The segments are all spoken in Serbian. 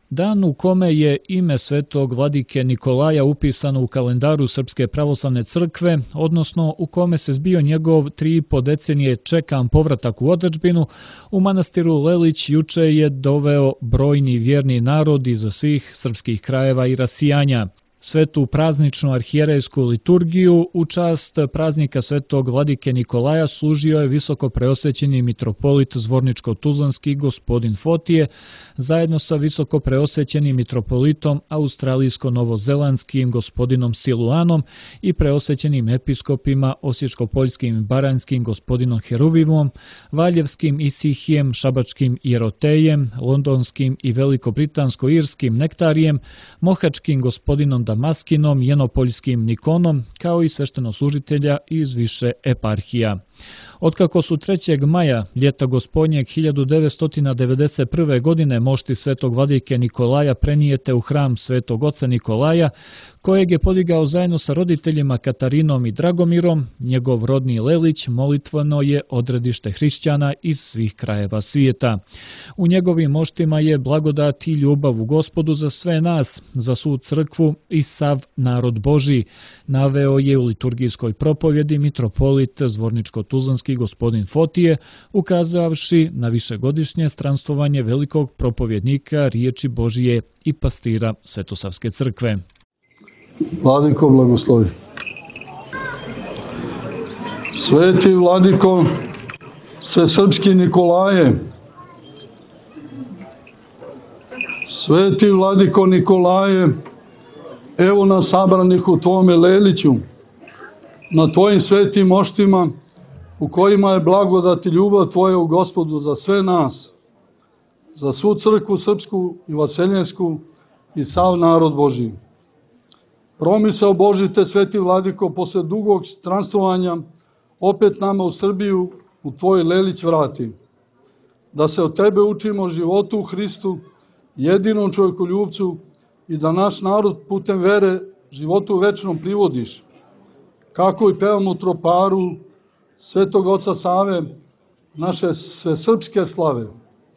Dan u kome je ime svetog vladike Nikolaja upisano u kalendaru Srpske pravoslavne crkve, odnosno u kome se zbio njegov 3,5 decenije čekan povratak u otadžbinu, u manastiru Lelić juče je doveo brojni vjerni narod iz svih srpskih krajeva i rasijanja. Svetu prazničnu arhijerejsku liturgiju u čast praznika svetog vladike Nikolaja služio je visoko preosvećeni mitropolit Zvorničko-tuzlanski gospodin Fotije, zajedno sa visoko preosvećenim mitropolitom australijsko-novozelandskim gospodinom Siluanom i preosvećenim episkopima osječko-poljskim i baranjskim gospodinom Heruvimom, valjevskim Isihijem, šabačkim Jerotejem, londonskim i veliko-britansko-irskim Nektarijem, mohačkim gospodinom Damaskinom, jenopoljskim Nikonom, kao i sveštenoslужitelja iz više eparhija. Otkako su 3. maja ljeta gospodnjeg 1991. godine mošti svetog vladike Nikolaja prenijete u hram svetog oca Nikolaja, kojeg je podigao zajedno sa roditeljima Katarinom i Dragomirom, njegov rodni Lelić molitveno je odredište hrišćana iz svih krajeva svijeta. U njegovim moštima je blagodat i ljubav u Gospodu za sve nas, za svu crkvu i sav narod Božji, naveo je u liturgijskoj propovjedi mitropolit Zvorničko-tuzlanski gospodin Fotije, ukazavši na višegodišnje stranstvovanje velikog propovjednika riječi Božije i pastira Svetosavske crkve. Vladiko, blagoslovi. Sveti vladiko, svesrpski Nikolaje, sveti vladiko Nikolaje, evo nas sabranih u tvome Leliću, na tvojim svetim moštima, u kojima je blagodat i ljubav tvoja u Gospodu za sve nas, za svu crkvu srpsku i vaseljensku i sav narod Božji. Promisao Božji te, sveti vladiko, posle dugog stranstvovanja opet nama u Srbiju u tvoj Lelić vrati. Da se od tebe učimo životu u Hristu, jedinom čovjekoljubcu, i da naš narod putem vere životu večnom privodiš. Kako i pevamo u troparu svetog oca Save, naše sve srpske slave.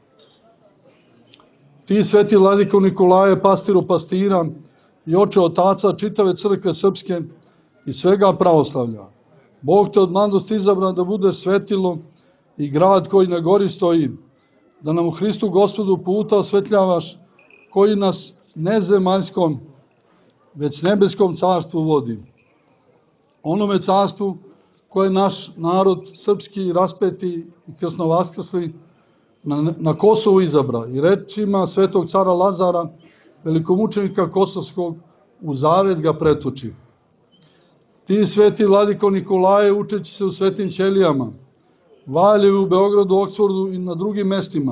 Ti, sveti vladiko Nikolaje, pastiru pastira i oče otaca čitave crkve srpske i svega pravoslavlja, Bog te od mladosti izabra da bude svetilo i grad koji na gori stoji, da nam u Hristu Gospodu puta osvetljavaš, koji nas ne zemaljskom, već nebeskom carstvu vodi. Onome carstvu koje naš narod srpski raspeti i krsno vaskrsli na Kosovu izabra i rečima svetog cara Lazara, velikomučenika Kosovskog, u zavet ga pretuči. Ti, sveti vladiko Nikolaje, učeći se u svetim ćelijama, Valjevu, u Beogradu, Oksfordu i na drugim mestima,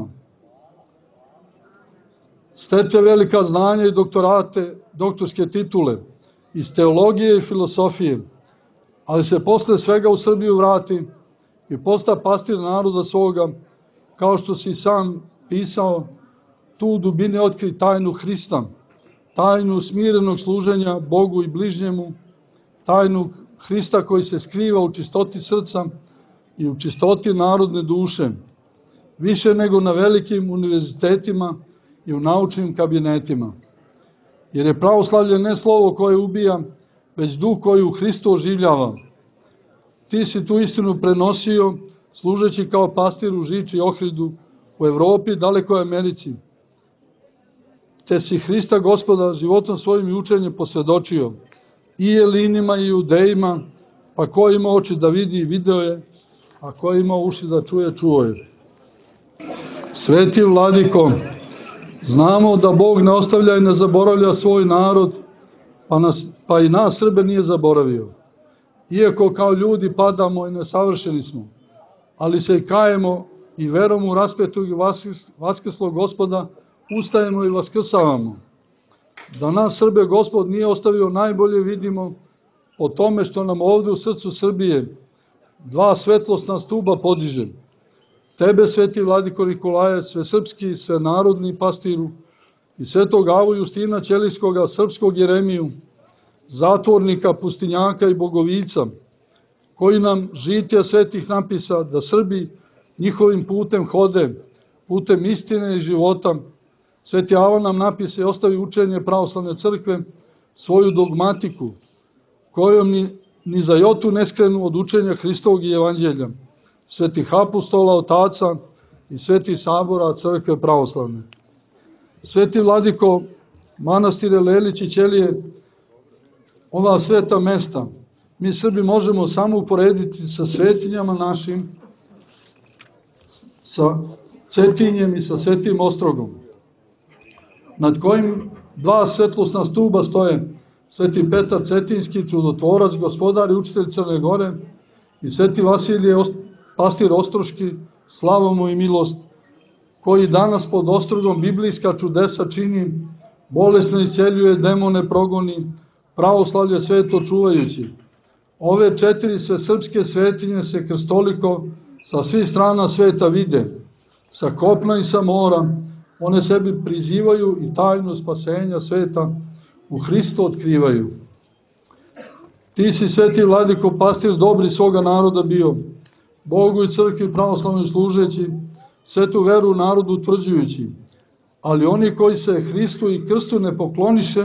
steče velika znanja i doktorate, doktorske titule iz teologije i filosofije, ali se posle svega u Srbiju vrati i posta pastir naroda svoga, kao što si sam pisao, tu u dubini otkri tajnu Hrista, tajnu smirenog služenja Bogu i bližnjemu, tajnu Hrista koji se skriva u čistoti srca i u čistoti narodne duše, više nego na velikim univerzitetima i u naučnim kabinetima. Jer je pravoslavlje ne slovo koje ubija, već duh koji u Hristu oživljava. Ti si tu istinu prenosio, služeći kao pastir u Žiči i Ohridu, u Evropi, dalekoj Americi. Te si Hrista Gospoda životom svojim i učenjem posvjedočio i Jelinima i Judejima, pa ko ima oči da vidi, video je, a ko ima uši da čuje, čuo je. Sveti vladiko, znamo da Bog ne ostavlja i ne zaboravlja svoj narod, pa i nas Srbe nije zaboravio. Iako kao ljudi padamo i nesavršeni smo, ali se i kajemo i verom u raspetog i vaskrslog Gospoda ustajemo i vaskrsavamo. Da nas Srbe Gospod nije ostavio, najbolje vidimo po tome što nam ovdje u srcu Srbije dva svetlosna stuba podiže. Tebe, sveti vladiko Nikolaje, sve srpski, sve narodni pastiru, i svetog Avu Justina Ćelijskoga, srpskog Jeremiju, zatvornika, pustinjaka i bogovica, koji nam žitija svetih napisa da Srbi njihovim putem hode, putem istine i života, Sveti Avan nam napise i ostavi učenje pravoslavne crkve, svoju dogmatiku, kojom ni za jotu ne skrenu od učenja Hristovog i Evanđelja, svetih apostola, otaca i svetih sabora crkve pravoslavne. Sveti vladiko, manastire Lelić i Ćelije, ova sveta mesta, mi Srbi možemo samo uporediti sa svetinjama našim, sa Cetinjem i sa Svetim Ostrogom, nad kojim dva svetlosna stuba stoje, Sveti Petar Cetinski, čudotvorac, gospodar i učitelj Crne Gore, i Sveti Vasilije, pastir Ostroški, slava mu i milost, koji danas pod Ostrogom biblijska čudesa čini, bolesne isceljuje, demone progoni, pravoslavlje sveto čuvajući. Ove četiri srpske svetinje se krstoliko sa svih strana sveta vide, sa kopna i sa mora, one sebi prizivaju i tajnu spasenja sveta u Hristu otkrivaju. Ti si, sveti vladiko, pastir dobri svoga naroda bio, Bogu i crkvi pravoslavnoj služeći, svetu veru narodu utvrđujući, ali oni koji se Hristu i krstu ne pokloniše,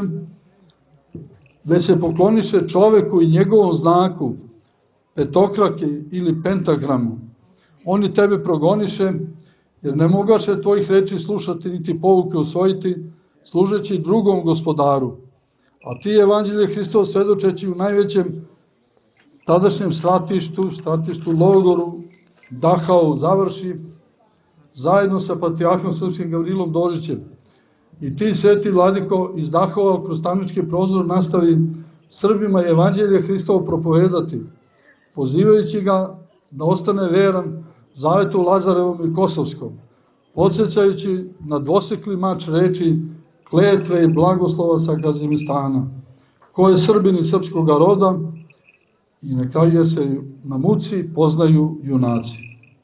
već se pokloniše čoveku i njegovom znaku, petokraki ili pentagramu, oni tebe progoniše, jer ne mogaše tvojih reči slušati niti pouke usvojiti, služeći drugom gospodaru. A ti, Evanđelje Hristovo, svedočeći u najvećem tadašnjem stratištu, logoru, Dachau, završi, zajedno sa patrijarhom srpskim Gavrilom Dožićem. I ti, sveti vladiko, iz Dachaua kroz Stanički prozor nastavi Srbima Evanđelje Hristovo propovedati, pozivajući ga da ostane veran zavetu Lazarevom i Kosovskom, podsjećajući na dvosekli mač reči, kletve i blagoslova sa Gazimistana, ko je Srbin iz srpskog roda, i neka je se na muci poznaju junaci.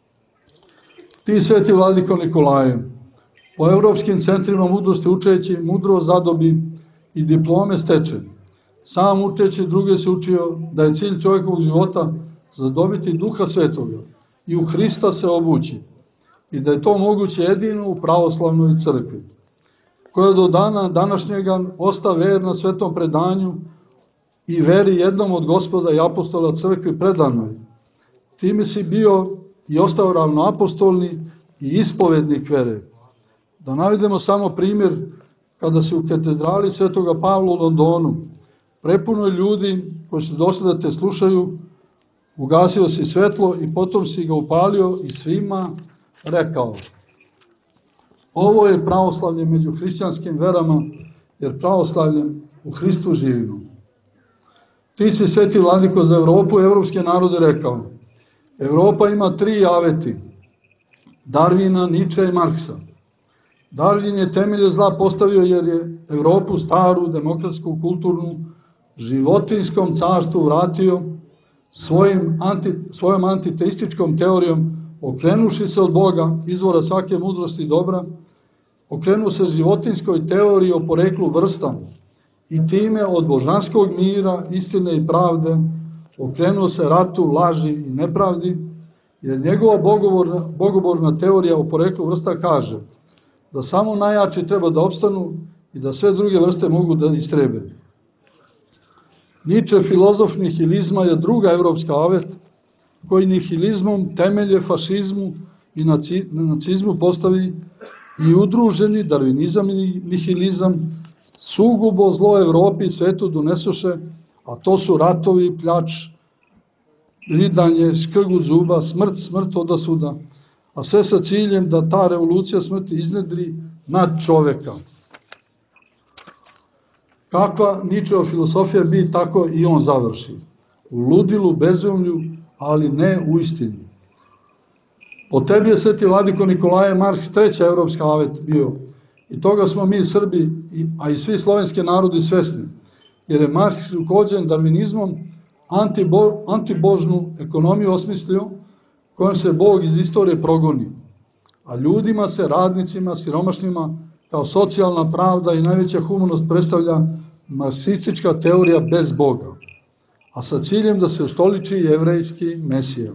Ti, sveti vladiko Nikolaje, po evropskim centrima mudrosti učeći, mudro zadobi i diplome steče. Sam učeći druge se učio da je cilj čovjekovog života zadobiti Duha Svetoga i u Hrista se obući, i da je to moguće jedino u pravoslavnoj crkvi, koja do dana današnjega osta verna svetom predanju i veri jednom od Gospoda i apostola crkvi predanoj. Time si bio i ostao ravnoapostolni i ispovednik vere. Da navedemo samo primjer, kada se u katedrali Svetoga Pavla u Londonu prepuno ljudi koji su došli da te slušaju, ugasio si svetlo i potom si ga upalio i svima rekao: ovo je pravoslavlje među hrišćanskim verama, jer pravoslavljem u Hristu živimo. Ti si, sveti vladiko, za Evropu i evropske narode rekao: Evropa ima 3 aveti, Darwina, Niča i Marksa. Darwin je temelje zla postavio jer je Evropu staru, demokratsku, kulturnu, životinskom carstvu vratio svojom antiteističkom teorijom, okrenuši se od Boga, izvora svake mudrosti i dobra, okrenuo se životinskoj teoriji o poreklu vrsta i time od božanskog mira, istine i pravde, okrenuo se ratu, laži i nepravdi, jer njegova bogoborna teorija o poreklu vrsta kaže da samo najjači treba da opstanu i da sve druge vrste mogu da istrebe. Niče, filozof nihilizma, je druga evropska avet, koji nihilizmom temelje fašizmu i nacizmu postavi i udruženi darvinizam i nihilizam sugubo zlo Evropi i svetu donesoše, a to su ratovi, pljač, ridanje, škrgut zuba, smrt odasuda, a sve sa ciljem da ta revolucija smrti iznedri nad čoveka. Kakva Ničeva filosofija bi, tako i on završi. U ludilu, bezumlju, ali ne u istini. Po tebi je, sveti vladiko Nikolaje, Marks 3. evropska avet bio. I toga smo mi Srbi, a i svi slovenski narodi svesni. Jer je Marks rukođen darvinizmom antibožnu ekonomiju osmislio, kojom se Bog iz istorije progoni. A ljudima se, radnicima, siromašnima, kao socijalna pravda i najveća humanost predstavlja marksistička teorija bez Boga, a sa ciljem da se ustoliči jevrejski Mesija.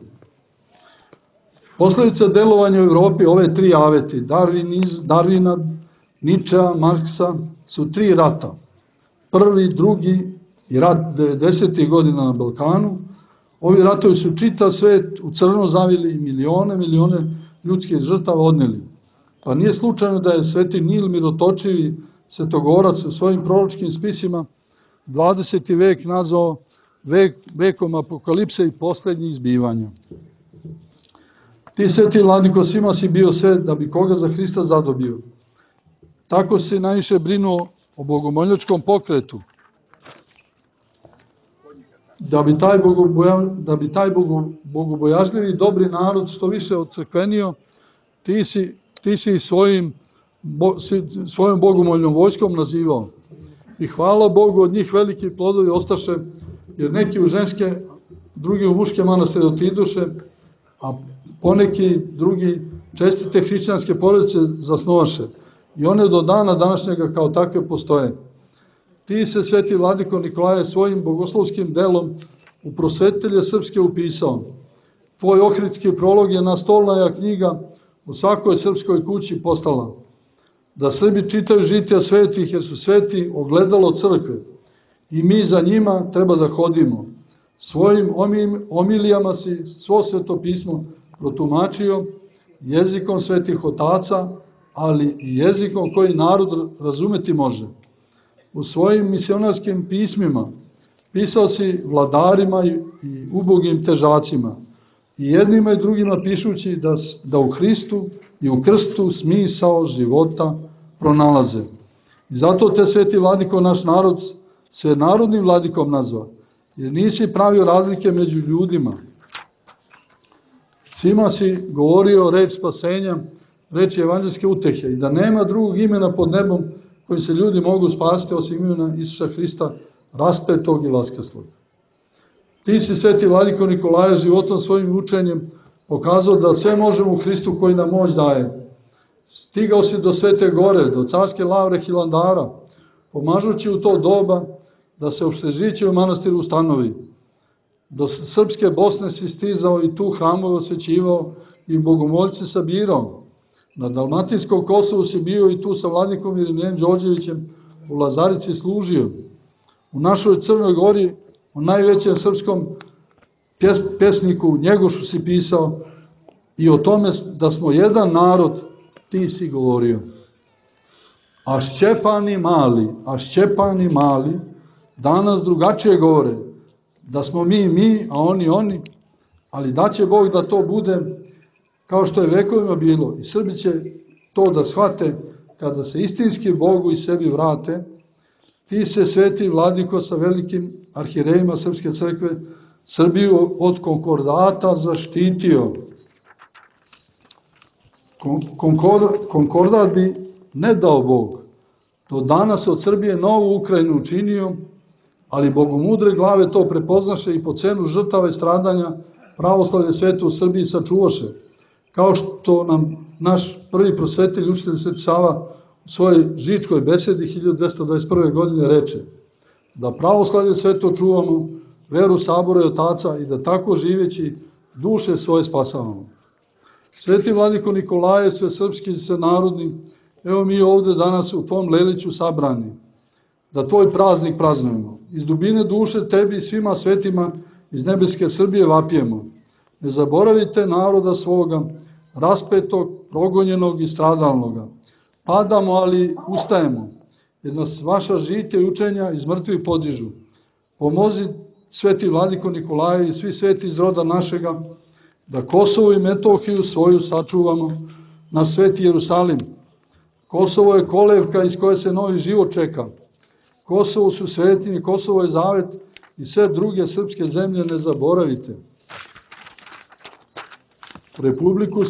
Posledica delovanja u Evropi ove 3 aveti, Darwina, Ničea, Marksa su 3 rata. Prvi, drugi i rat 90. godina na Balkanu. Ovi ratovi su čitav svet u crno zavili i milione ljudskih žrtava odneli. Pa nije slučajno da je Sveti Nil Mirotočivi svetogorac u svojim proročkim spisima 20. vek nazvao vekom apokalipse i poslednjih izbivanja. Ti, Sveti Vladiko, svima si bio sve da bi koga za Hrista zadobio. Tako si najviše brinuo o bogomoljačkom pokretu. Da bi taj bogobojažljivi dobri narod što više ocrkvenio, ti si svojom bogomoljnom vojskom nazivao. I hvala Bogu, od njih veliki plodovi ostaše, jer neki u ženske, drugi u muške manastire otiduše, a poneki drugi čestite hrišćanske porodice zasnovaše. I one do dana današnjega kao takve postoje. Ti se, Sveti Vladiko Nikolaje, svojim bogoslovskim delom u prosvetelje srpske upisao. Tvoj ohridski prolog je nastolna knjiga u svakoj srpskoj kući postala. Da Srbi čitaju žitija svetih, jer su sveti ogledalo crkve. I mi za njima treba da hodimo. Svojim omilijama si svo svetopismo protumačio jezikom svetih otaca, ali i jezikom koji narod razumeti može. U svojim misionarskim pismima pisao si vladarima i ubogim težacima, i jednima i drugima pišući da u Hristu i u krstu smisao života pronalaze. I zato te, Sveti Vladiko, naš narod se narodnim vladikom nazva, jer nisi pravio razlike među ljudima. Svima si govorio reč spasenja, reč evanđelske utehe, i da nema drugog imena pod nebom koji se ljudi mogu spasiti osim imena Isusa Hrista, raspetog i vaskreslog. Ti si, Sveti Vladiko Nikolaje, životom svojim učenjem pokazao da sve možemo u Hristu koji nam moć daje. Stigao si do Svete Gore, do carske lavre Hilandara, pomažući u to doba da se opštežiće u manastiru ustanovi. Do srpske Bosne si stizao i tu hramove osvećivao i bogomoljce sabirao. Na Dalmatinskom Kosovu si bio i tu sa vladnikom Irinejem Đorđevićem u Lazarici služio. U našoj Crnoj Gori, u najvećem srpskom pesniku Njegošu si pisao i o tome da smo jedan narod ti si govorio. A Šćepani mali danas drugačije govore, da smo mi, a oni, ali da će Bog da to bude kao što je vekovima bilo, i Srbi će to da shvate kada se istinski Bogu i sebi vrate. Ti se, Sveti Vladiko, sa velikim arhirejima Srpske crkve Srbiju od konkordata zaštitio. Konkordat bi ne dao Bog. Do danas od Srbije novu Ukrajinu učinio, ali bogomudre glave to prepoznaše i po cenu žrtava i stradanja pravoslavlje svetu u Srbiji sačuvaše. Kao što nam naš prvi prosvetelj, učitelj Sveti Sava, u svojoj žičkoj besedi 1221. godine reče da pravoslavlje sveto čuvamo, veru sabora i otaca, i da tako živeći duše svoje spasavamo. Sveti Vladiko Nikolaje, sve srpski i sve narodni, evo mi ovde danas u tvom Leliću sabrani, da tvoj praznik praznujemo. Iz dubine duše tebi i svima svetima iz nebeske Srbije vapijemo. Ne zaboravite naroda svoga, raspetog, progonjenog i stradalnoga. Padamo, ali ustajemo, jer nas vaša žitja i učenja iz mrtvih podižu. Pomozi, Sveti Vladiko Nikolaje, i svi sveti iz roda našega, da Kosovo i Metohiju svoju sačuvamo na Sveti Jerusalim. Kosovo je kolevka iz koje se novi život čeka. Kosovo su svetinje, Kosovo je zavet, i sve druge srpske zemlje ne zaboravite. Republiku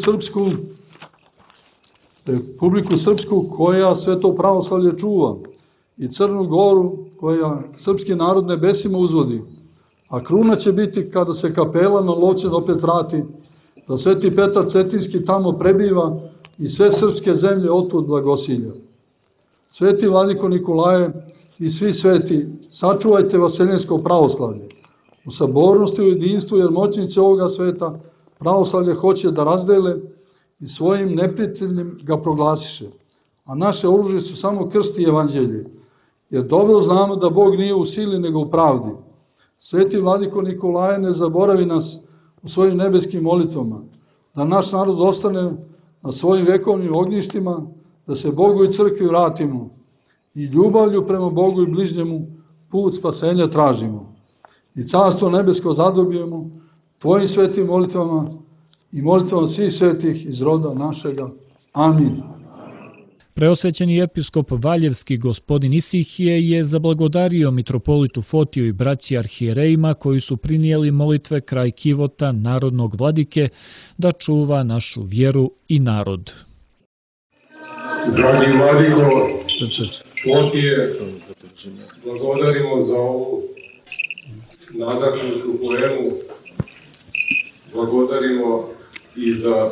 Srpsku koja sve to pravoslavlje čuva, i Crnu Goru koja srpski narod nebesima uzvodi, a kruna će biti kada se kapela na Lovćen opet vrati, da Sveti Petar Cetinski tamo prebiva i sve srpske zemlje otud blagosilja. Sveti Vladiko Nikolaje i svi sveti, sačuvajte vaseljensko pravoslavlje u sabornosti, u jedinstvu, jer moćnici ovoga sveta pravoslavlje hoće da razdele i svojim neprijateljnim ga proglasiše. a naše oružje su samo krst i evanđelje. Jer dobro znamo da Bog nije u sili nego u pravdi. Sveti vladiko Nikolaje, ne zaboravi nas u svojim nebeskim molitvama, da naš narod ostane na svojim vekovnim ognjištima, da se Bogu i crkvi vratimo i ljubavlju prema Bogu i bližnjemu put spasenja tražimo. I carstvo nebesko zadobijemo Tvojim svetim molitvama i molitvama svih svetih iz roda našega. Amin. Preosvećeni episkop Valjevski gospodin Isihije je zablagodario mitropolitu Fotiju i braći arhijerejima koji su prinijeli molitve kraj kivota narodnog vladike da čuva našu vjeru i narod. Dragi vladiko Fotije, blagodarimo za ovu nadahnutu poemu, blagodarimo i za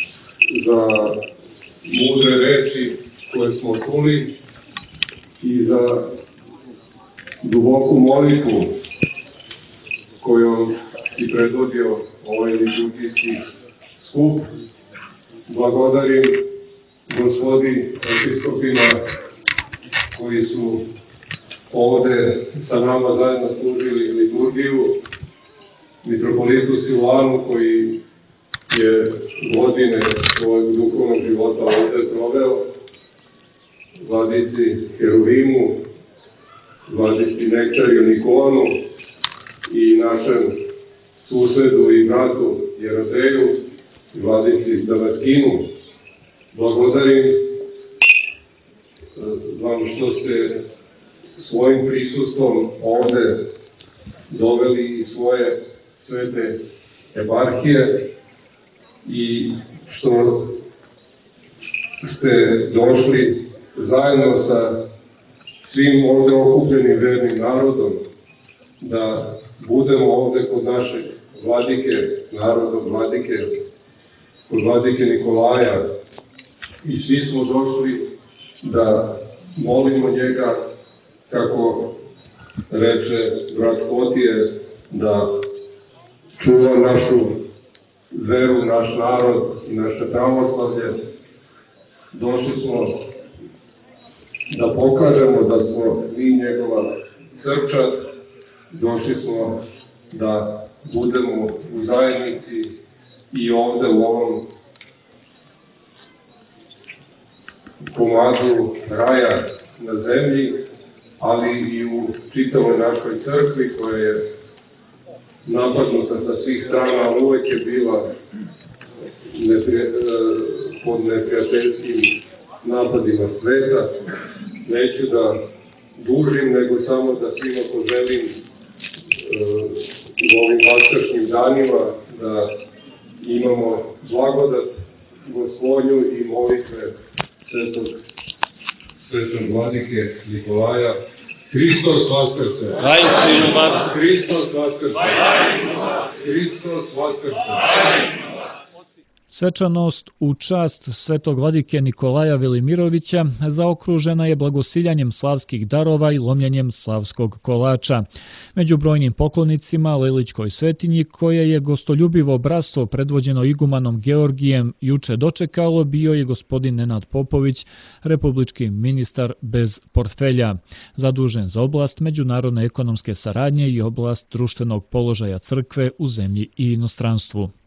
mudre reči koje smo čuli i za duboku molitvu kojom si predvodio ovaj liturgijski skup. Blagodarim gospodi episkopima koji su ovde sa nama zajedno služili liturgiju, mitropolitu Silvanu koji je godine svojeg duhovnog života ovde proveo, vladici Herovimu, vladici Nektariju Nikonu i našem susedu i bratu Jeroteju, vladici Damaskinu. Blagodarim vam što ste svojim prisustvom ovde doveli i svoje svete eparhije i što ste došli zajedno sa svim ovde okupljenim vernim narodom da budemo ovde kod našeg vladike, narodnog vladike, kod vladike Nikolaja i svi smo došli da molimo njega, kako reče brat Fotije, da čuva našu veru, naš narod i naše pravoslavlje. Došli smo da pokažemo da smo mi njegova crkva, došli smo da budemo u zajednici i ovde u ovom komadu raja na zemlji, ali i u čitavoj našoj crkvi koja je napadnuta sa svih strana, ali uvek je bila pod neprijateljskim napadima sveta. Neću da dužim, nego samo da svima poželim u ovim vaskršnjim danima da imamo blagodat Gospodnju i molitve svetog vladike Nikolaja. Hristos vaskrse! Hristos vaskrse! Hristos vaskrse! Svečanost u čast svetog vladike Nikolaja Velimirovića zaokružena je blagosiljanjem slavskih darova i lomljenjem slavskog kolača. Među brojnim poklonicima Lelićkoj svetinji, koje je gostoljubivo bratstvo predvođeno igumanom Georgijem juče dočekalo, bio je gospodin Nenad Popović, republički ministar bez portfelja, zadužen za oblast međunarodne ekonomske saradnje i oblast društvenog položaja crkve u zemlji i inostranstvu.